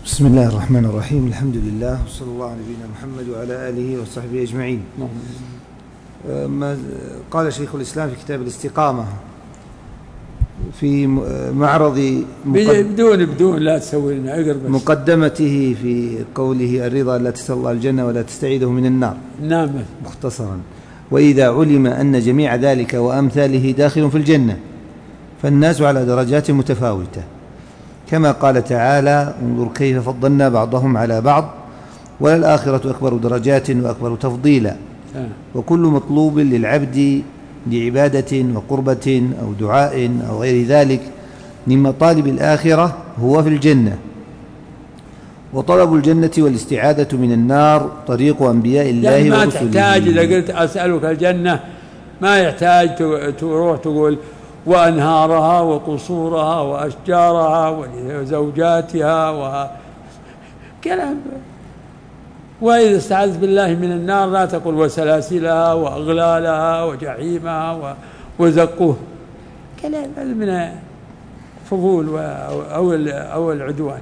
بسم الله الرحمن الرحيم. الحمد لله وصلى الله على نبينا محمد وعلى آله وصحبه أجمعين. قال شيخ الإسلام في كتاب الاستقامة في معرض بدون لا تسوي لنا مقدمته في قوله الرضا لا تسأل الله الجنة ولا تستعيده من النار. نعم. مختصرا: وإذا علم أن جميع ذلك وأمثاله داخل في الجنة فالناس على درجات متفاوتة، كما قال تعالى: انظر كيف فضلنا بعضهم على بعض وللآخرة أكبر درجات وأكبر تفضيلا. وكل مطلوب للعبد لعبادة وقربة أو دعاء أو غير ذلك من مطالب الآخرة هو في الجنة. وطلب الجنة والاستعاذة من النار طريق أنبياء الله يعني ما ورسله. تحتاج إذا قلت أسألك الجنة ما يحتاج تروح تقول وأنهارها وقصورها وأشجارها وزوجاتها وكلام. وإذا استعذت بالله من النار لا تقول وسلاسلها وأغلالها وجحيمها وزقوه، كلام من فضول أو العدوان.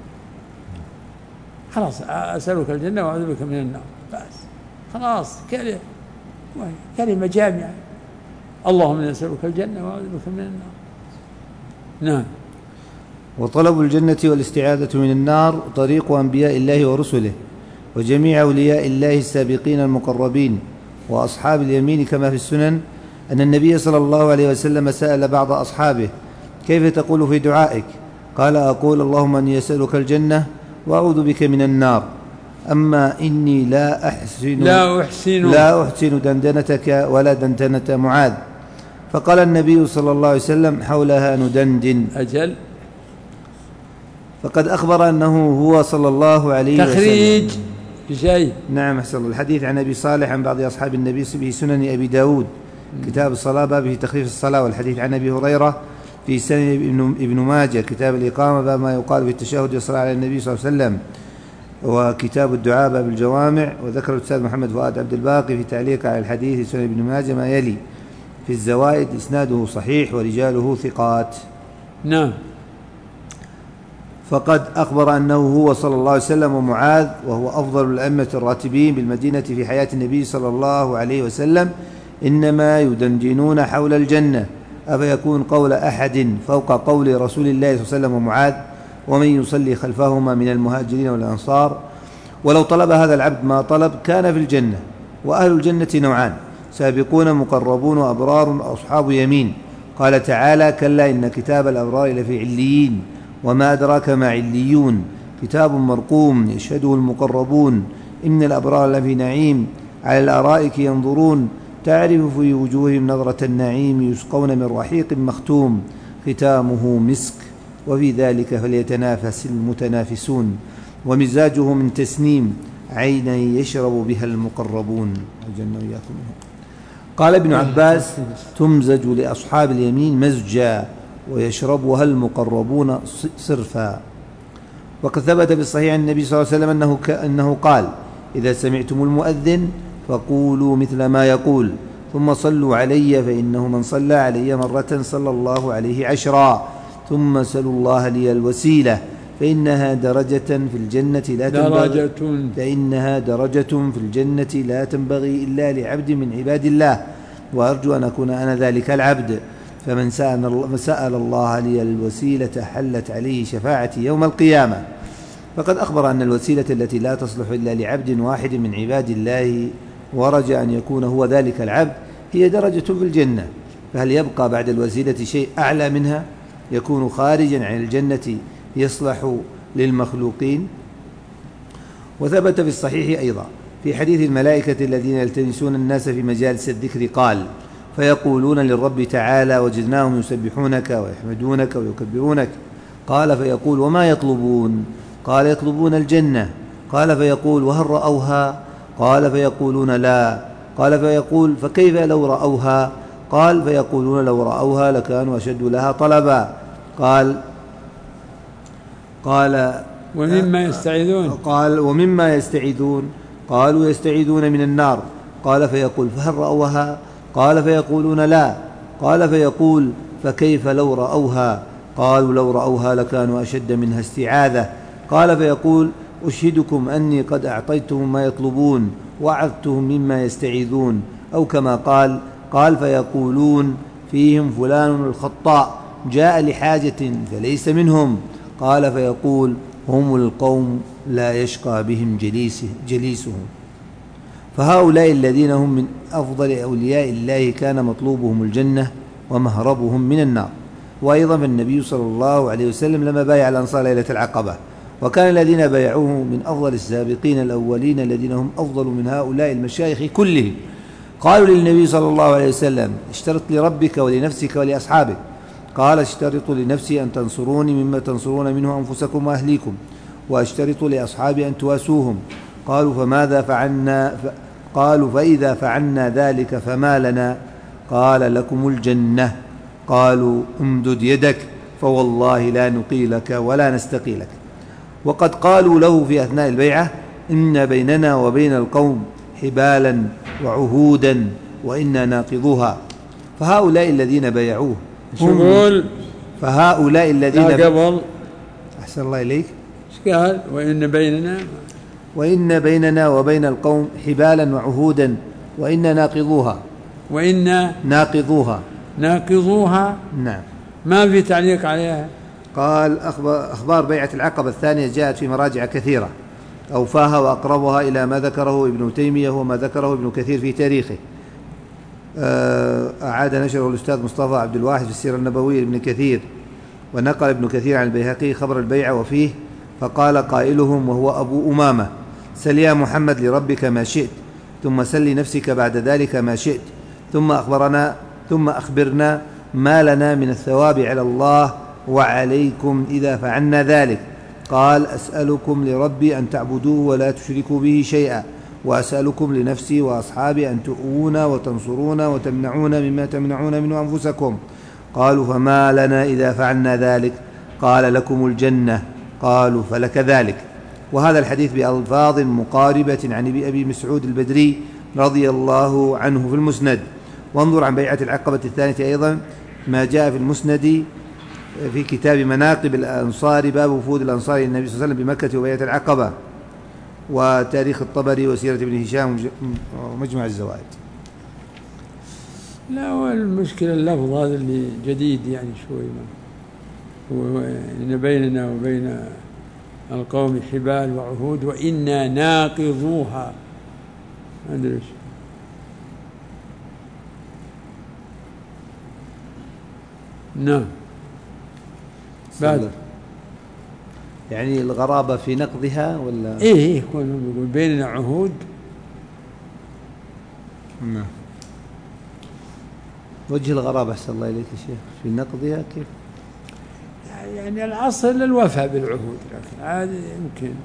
خلاص أسألك الجنة وأعوذ بك من النار، بس خلاص كلمة جامعة. اللهم نسألك الجنة وأعوذ بك من النار. نعم. وطلب الجنة والاستعاذة من النار طريق أنبياء الله ورسله وجميع أولياء الله السابقين المقربين وأصحاب اليمين، كما في السنن أن النبي صلى الله عليه وسلم سأل بعض أصحابه: كيف تقول في دعائك؟ قال: أقول اللهم أني أسألك الجنة وأعوذ بك من النار، أما إني لا أحسن دندنتك ولا دندنة معاذ. فقال النبي صلى الله عليه وسلم: حولها ندندن. أجل. فقد أخبر أنه هو صلى الله عليه وسلم تخريج شيء. نعم أحسن. الحديث عن أبي صالح عن بعض أصحاب النبي في سنن أبي داود كتاب الصلاة باب في تخفيف الصلاة، والحديث عن أبي هريرة في سنن ابن ماجه كتاب الإقامة باب ما يقال في التشهد والصلاة على النبي صلى الله عليه وسلم، وكتاب الدعاء باب الجوامع. وذكر الأستاذ محمد فؤاد عبد الباقي في تعليق على الحديث سنن ابن ماجه ما يلي: في الزوائد إسناده صحيح ورجاله ثقات. نعم. فقد أخبر أنه هو صلى الله عليه وسلم ومعاذ، وهو أفضل الأئمة الراتبين بالمدينة في حياة النبي صلى الله عليه وسلم، إنما يدندنون حول الجنة. أفيكون قول أحد فوق قول رسول الله صلى الله عليه وسلم ومعاذ ومن يصلي خلفهما من المهاجرين والأنصار؟ ولو طلب هذا العبد ما طلب كان في الجنة. وأهل الجنة نوعان: سابقون مقربون وأبرار أصحاب يمين. قال تعالى: كلا إن كتاب الأبرار لفي عليين وما أدراك ما عليون، كتاب مرقوم يشهده المقربون، إن الأبرار لفي نعيم على الأرائك ينظرون تعرف في وجوههم نظرة النعيم يسقون من رحيق مختوم ختامه مسك وفي ذلك فليتنافس المتنافسون، ومزاجه من تسنيم عينا يشرب بها المقربون. الجنة وإياكم. قال ابن عباس: تمزج لأصحاب اليمين مزجا ويشربها المقربون صرفا. وقد ثبت في الصحيح عن النبي صلى الله عليه وسلم أنه قال: إذا سمعتم المؤذن فقولوا مثل ما يقول ثم صلوا علي، فإنه من صلى علي مرة صلى الله عليه 10، ثم سلوا الله لي الوسيلة فإنها درجة في الجنة لا تنبغي إلا لعبد من عباد الله، وأرجو أن أكون أنا ذلك العبد. فمن سأل الله لي الوسيلة حلت عليه شفاعتي يوم القيامة. فقد أخبر أن الوسيلة التي لا تصلح إلا لعبد واحد من عباد الله ورجى أن يكون هو ذلك العبد هي درجة في الجنة، فهل يبقى بعد الوسيلة شيء أعلى منها يكون خارجا عن الجنة يصلح للمخلوقين؟ وثبت في الصحيح أيضا في حديث الملائكة الذين يلتمسون الناس في مجالس الذكر قال: فيقولون للرب تعالى: وجدناهم يسبحونك ويحمدونك ويكبرونك. قال: فيقول: وما يطلبون؟ قال: يطلبون الجنة. قال: فيقول: وهل رأوها؟ قال: فيقولون لا. قال: فيقول: فكيف لو رأوها؟ قال: فيقولون: لو رأوها لكانوا أشد لها طلبا. قال: ومما يستعيذون؟ قال: ومما يستعيذون؟ قالوا: يستعيذون من النار. قال: فيقول: فهل رأوها؟ قال: فيقولون لا. قال: فيقول: فكيف لو رأوها؟ قالوا: لو رأوها لكانوا أشد منها استعاذة. قال فيقول أشهدكم أني قد أعطيتهم ما يطلبون وأعذتهم مما يستعيذون، أو كما قال فيقولون فيهم فلان الخطاء جاء لحاجة فليس منهم، قال فيقول هم القوم لا يشقى بهم جليسهم. فهؤلاء الذين هم من أفضل أولياء الله كان مطلوبهم الجنة ومهربهم من النار. وأيضا فالنبي صلى الله عليه وسلم لما بايع الأنصار ليلة العقبة، وكان الذين بايعوه من أفضل السابقين الأولين الذين هم أفضل من هؤلاء المشايخ كلهم. قالوا للنبي صلى الله عليه وسلم اشترط لربك ولنفسك ولأصحابك، قال اشترط لنفسي أن تنصروني مما تنصرون منه أنفسكم وأهليكم، واشترط لأصحابي أن تواسوهم. قالوا فإذا فعلنا ذلك فما لنا؟ قال لكم الجنة. قالوا امدد يدك فوالله لا نقيلك ولا نستقيلك. وقد قالوا له في أثناء البيعة إن بيننا وبين القوم حبالا وعهودا وإنا ناقضوها. فهؤلاء الذين بايعوه فهؤلاء الذين قبل أحسن الله إليك قال وإن بيننا وبين القوم حبالا وعهودا وإنا ناقضوها. وإنا ناقضوها نعم. ما في تعليق عليها. قال أخبار بيعة العقبة الثانية جاءت في مراجع كثيرة أوفاها وأقربها إلى ما ذكره ابن تيمية وما ذكره ابن كثير في تاريخه. أعاد نشره الأستاذ مصطفى عبد الواحد في السيرة النبوية لابن كثير، ونقل ابن كثير عن البيهقي خبر البيعة وفيه فقال قائلهم وهو أبو أمامة سل يا محمد لربك ما شئت ثم سل لنفسك بعد ذلك ما شئت ثم أخبرنا ما لنا من الثواب على الله وعليكم إذا فعلنا ذلك. قال أسألكم لربي أن تعبدوه ولا تشركوا به شيئا، وأسألكم لنفسي وأصحابي أن تؤوون وتنصرون وتمنعون مما تمنعون منه أنفسكم. قالوا فما لنا إذا فعلنا ذلك؟ قال لكم الجنة. قالوا فلك ذلك. وهذا الحديث بألفاظ مقاربة عن أبي مسعود البدري رضي الله عنه في المسند. وانظر عن بيعة العقبة الثانية أيضا ما جاء في المسند في كتاب مناقب الأنصار باب وفود الأنصار النبي صلى الله عليه وسلم بمكة وبيعة العقبة، وتاريخ الطبري وسيرة ابن هشام ومجمع الزوائد. لا، والمشكلة اللفظ هذا اللي جديد يعني شوي، إن بيننا وبين القوم حبال وعهود وإنا ناقضوها، ما أدري إيش. نعم. بعد يعني الغرابة في نقضها ولا إيه يكون يقول بيننا عهود. نعم. وجه الغرابة أحسن الله إليك يا شيخ في نقضها كيف؟ يعني الأصل الوفاء بالعهود، لكن عادي يمكن.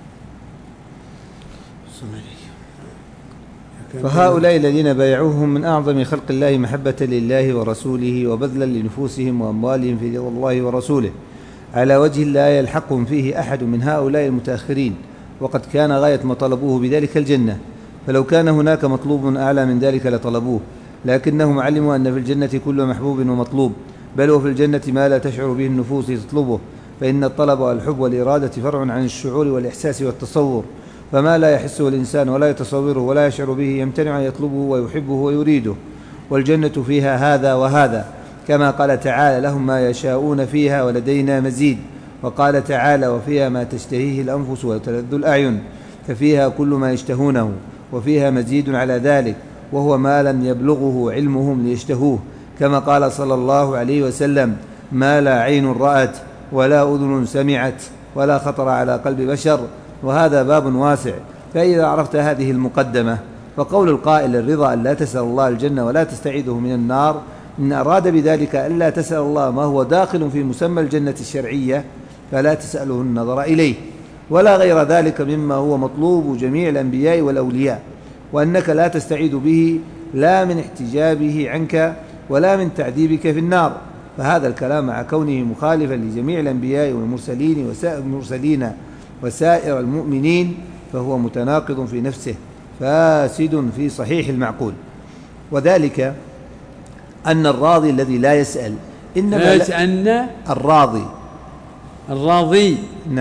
فهؤلاء الذين بايعوهم من أعظم خلق الله محبة لله ورسوله وبذلا لنفوسهم وأموالهم في رضا الله ورسوله على وجه لا يلحقهم فيه أحد من هؤلاء المتأخرين، وقد كان غاية ما طلبوه بذلك الجنة، فلو كان هناك مطلوب أعلى من ذلك لطلبوه، لكنهم علموا أن في الجنة كل محبوب ومطلوب، بل وفي الجنة ما لا تشعر به النفوس تطلبه، فإن الطلب والحب والإرادة فرع عن الشعور والإحساس والتصور، فما لا يحسه الإنسان ولا يتصوره ولا يشعر به يمتنع أن يطلبه ويحبه ويريده. والجنة فيها هذا وهذا، كما قال تعالى لهم ما يشاءون فيها ولدينا مزيد، وقال تعالى وفيها ما تشتهيه الأنفس وتلذ الأعين، ففيها كل ما يشتهونه وفيها مزيد على ذلك، وهو ما لم يبلغه علمهم ليشتهوه، كما قال صلى الله عليه وسلم ما لا عين رأت ولا أذن سمعت ولا خطر على قلب بشر. وهذا باب واسع. فإذا عرفت هذه المقدمة فقول القائل الرضا أن لا تسأل الله الجنة ولا تستعيذه من النار، إن أراد بذلك أن لا تسأل الله ما هو داخل في مسمى الجنة الشرعية فلا تسأله النظر إليه، ولا غير ذلك مما هو مطلوب جميع الأنبياء والأولياء، وأنك لا تستعيذ به لا من احتجابه عنك ولا من تعذيبك في النار. فهذا الكلام مع كونه مخالفا لجميع الأنبياء والمرسلين وسائر المؤمنين فهو متناقض في نفسه فاسد في صحيح المعقول. وذلك أن الراضي الذي لا يسأل إنما أن الراضي الراضي نعم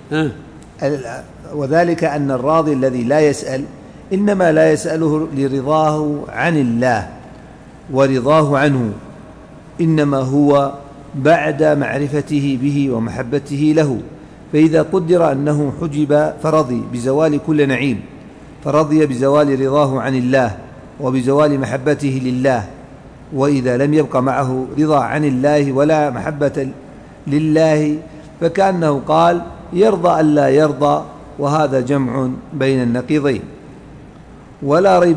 وذلك أن الراضي الذي لا يسأل إنما لا يسأله لرضاه عن الله، ورضاه عنه إنما هو بعد معرفته به ومحبته له. فإذا قدر أنه حجب فرضي بزوال كل نعيم، فرضي بزوال رضاه عن الله وبزوال محبته لله، وإذا لم يبق معه رضا عن الله ولا محبة لله فكأنه قال يرضى ألا يرضى، وهذا جمع بين النقيضين. ولا ريب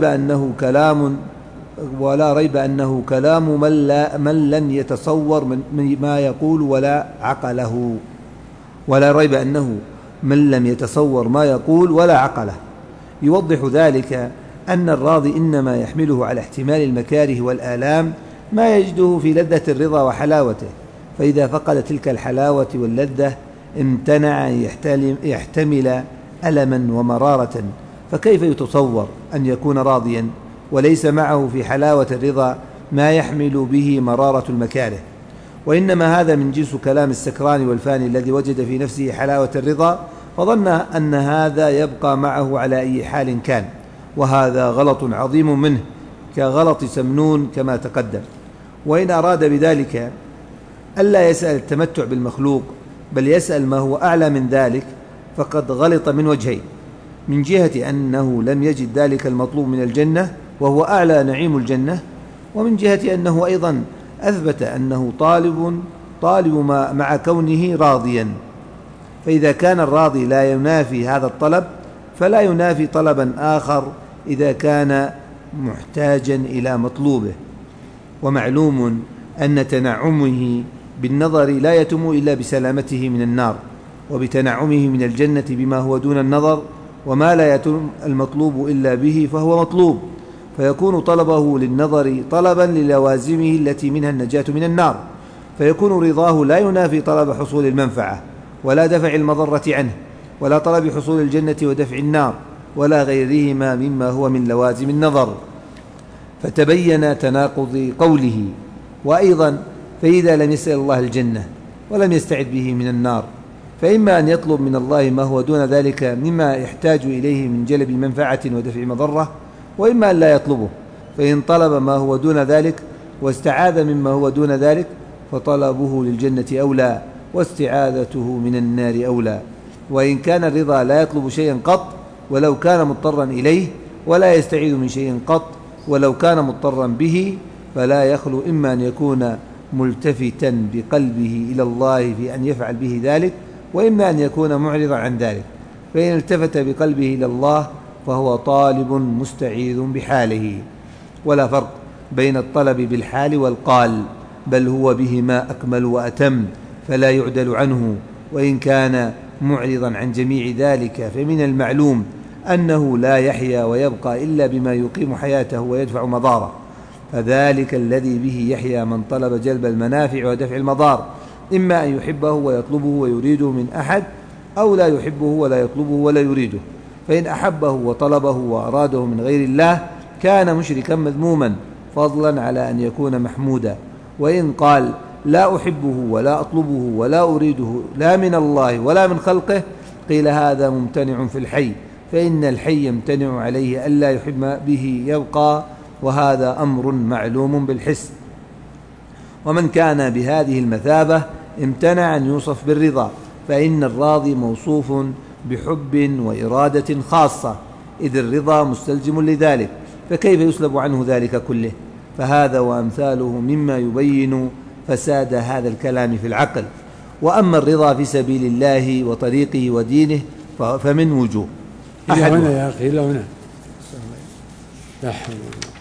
أنه كلام من لن يتصور من ما يقول ولا عقله، ولا ريب أنه من لم يتصور ما يقول ولا عقله. يوضح ذلك أن الراضي إنما يحمله على احتمال المكاره والآلام ما يجده في لذة الرضا وحلاوته، فإذا فقد تلك الحلاوة واللذة امتنع أن يحتمل ألما ومرارة. فكيف يتصور أن يكون راضيا وليس معه في حلاوة الرضا ما يحمل به مرارة المكاره؟ وإنما هذا من جنس كلام السكران والفاني الذي وجد في نفسه حلاوة الرضا فظن أن هذا يبقى معه على أي حال كان، وهذا غلط عظيم منه كغلط سمنون كما تقدم. وإن أراد بذلك ألا يسأل التمتع بالمخلوق بل يسأل ما هو أعلى من ذلك فقد غلط من وجهين: من جهة أنه لم يجد ذلك المطلوب من الجنة وهو أعلى نعيم الجنة، ومن جهة أنه أيضا أثبت أنه طالب مع كونه راضيا. فإذا كان الراضي لا ينافي هذا الطلب فلا ينافي طلبا آخر إذا كان محتاجا إلى مطلوبه. ومعلوم أن تنعمه بالنظر لا يتم إلا بسلامته من النار، وبتنعمه من الجنة بما هو دون النظر، وما لا يتم المطلوب إلا به فهو مطلوب، فيكون طلبه للنظر طلبا للوازمه التي منها النجاة من النار، فيكون رضاه لا ينافي طلب حصول المنفعة ولا دفع المضرة عنه، ولا طلب حصول الجنة ودفع النار، ولا غيرهما مما هو من لوازم النظر. فتبين تناقض قوله. وأيضا فإذا لم يسأل الله الجنة ولم يستعد به من النار فإما أن يطلب من الله ما هو دون ذلك مما يحتاج إليه من جلب منفعة ودفع مضرة، وإما أن لا يطلبه، فإن طلب ما هو دون ذلك واستعاذ مما هو دون ذلك فطلبه للجنة أولى واستعاذته من النار أولى. وإن كان الرضا لا يطلب شيئا قط ولو كان مضطرا إليه، ولا يستعيذ من شيء قط ولو كان مضطرا به، فلا يخلو إما أن يكون ملتفتا بقلبه إلى الله في أن يفعل به ذلك، وإما أن يكون معرضا عن ذلك. فإن التفت بقلبه إلى الله فهو طالب مستعيذ بحاله. ولا فرق بين الطلب بالحال والقال، بل هو بهما أكمل وأتم، فلا يعدل عنه. وإن كان معرضا عن جميع ذلك فمن المعلوم أنه لا يحيا ويبقى إلا بما يقيم حياته ويدفع مضاره، فذلك الذي به يحيا من طلب جلب المنافع ودفع المضار، إما أن يحبه ويطلبه ويريده من أحد، أو لا يحبه ولا يطلبه ولا يريده. فإن أحبه وطلبه وأراده من غير الله كان مشركا مذموما، فضلا على أن يكون محمودا. وإن قال لا أحبه ولا أطلبه ولا أريده لا من الله ولا من خلقه، قيل هذا ممتنع في الحي، فإن الحي يمتنع عليه ألا يحب به يبقى، وهذا أمر معلوم بالحس. ومن كان بهذه المثابة امتنع أن يوصف بالرضا، فإن الراضي موصوف بحب وإرادة خاصة، إذ الرضا مستلزم لذلك، فكيف يسلب عنه ذلك كله؟ فهذا وأمثاله مما يبين فساد هذا الكلام في العقل. وأما الرضا في سبيل الله وطريقه ودينه فمن وجوه. إلى هنا يا أخي، إلى هنا. لا حول ولا قوة.